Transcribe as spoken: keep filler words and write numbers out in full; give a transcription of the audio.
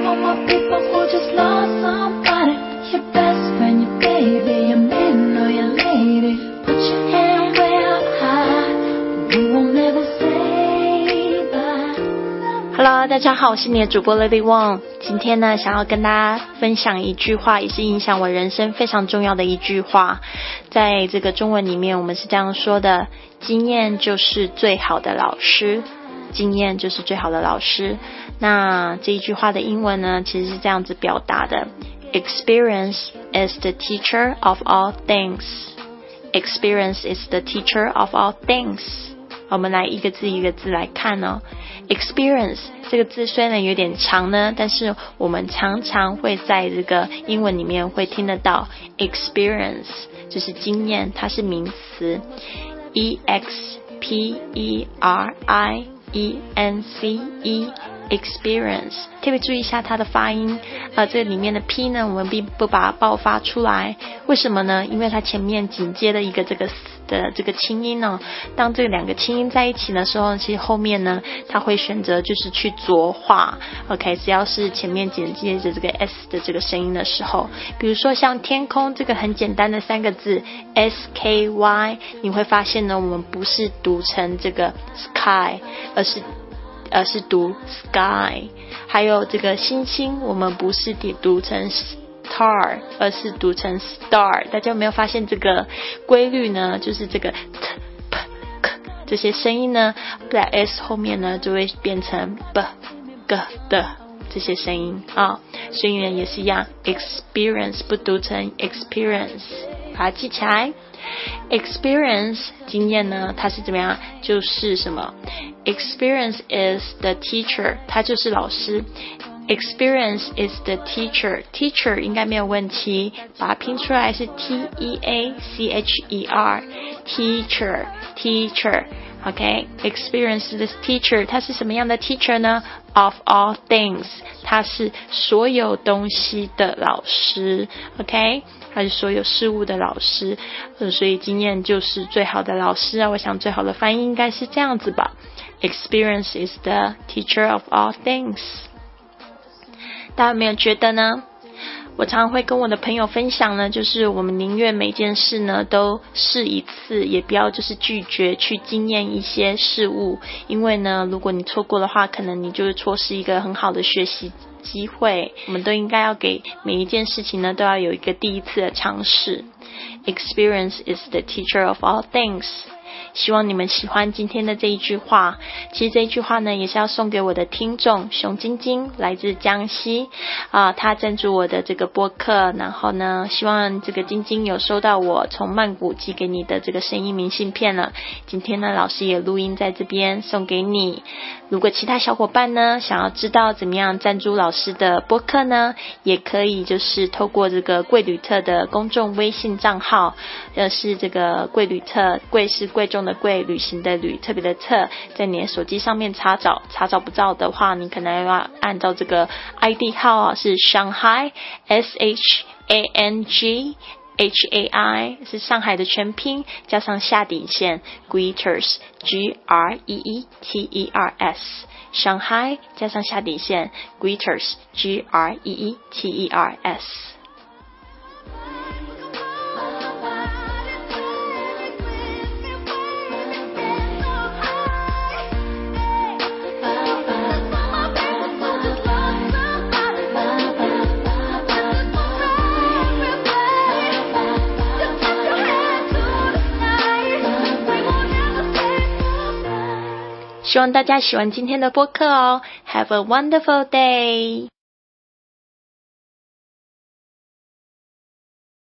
all my people who just lost somebody. Your best friend, your baby, your man or your lady. Put your hand way up high, we won't never say bye. Hello， 大家好，我是你的主播 Lady Wong。今天呢，想要跟大家分享一句话，也是影响我人生非常重要的一句话。在这个中文里面，我们是这样说的：经验就是最好的老师。经验就是最好的老师。那这一句话的英文呢，其实是这样子表达的 ：Experience is the teacher of all things. Experience is the teacher of all things. 我们来一个字一个字来看哦。Experience 这个字虽然有点长呢，但是我们常常会在这个英文里面会听得到 experience 就是经验，它是名词 E X P E R I E N C E experience， 特别注意一下它的发音，呃，这里面的 P 呢，我们并不把它爆发出来，为什么呢？因为它前面紧接的一个这个的这个清音呢，当这两个清音在一起的时候，其实后面呢，它会选择就是去浊化 ，OK， 只要是前面紧接着这个 S 的这个声音的时候，比如说像天空这个很简单的三个字 S K Y， 你会发现呢，我们不是读成这个 sky， 而是而是读 sky， 还有这个星星，我们不是读成 star， 而是读成 star。大家有没有发现这个规律呢？就是这个 t p k 这些声音呢，在 s 后面呢就会变成 b g 的这些声音啊。所以呢也是一样 ，experience 不读成 experience， 把它记起来。Experience 经验呢，它是怎么样？就是什么 ？Experience is the teacher， 它就是老师。Experience is the teacher， teacher 应该没有问题，把它拼出来是 T E A C H E R，teacher teacher。OK， experience this teacher， 它是什么样的 teacher 呢 ？Of all things， 它是所有东西的老师。OK， 它是所有事物的老师。呃，所以经验就是最好的老师啊。我想最好的翻译应该是这样子吧。Experience is the teacher of all things。大家有没有觉得呢？我常常会跟我的朋友分享呢，就是我们宁愿每件事呢都试一次，也不要就是拒绝去经验一些事物，因为呢，如果你错过的话，可能你就是错失一个很好的学习机会。我们都应该要给每一件事情呢都要有一个第一次的尝试。Experience is the teacher of all things。希望你们喜欢今天的这一句话。其实这一句话呢，也是要送给我的听众熊晶晶，来自江西啊，他赞助我的这个播客，然后呢，希望这个晶晶有收到我从曼谷寄给你的这个声音明信片了。今天呢，老师也录音在这边送给你。如果其他小伙伴呢，想要知道怎么样赞助老师的播客呢，也可以就是透过这个贵旅特的公众微信账号，呃，是这个贵旅特，贵是贵重的贵，旅行的旅，特别的特，在你的手机上面查找，查找不到的话，你可能要按照这个 I D 号啊，是 Shanghai S H A N G H A I 是上海的全拼，加上下底线 Greeters G R E E T E R S Shanghai 加上下底线 Greeters G R E E T E R S。希望大家喜欢今天的播客哦。Have a wonderful day!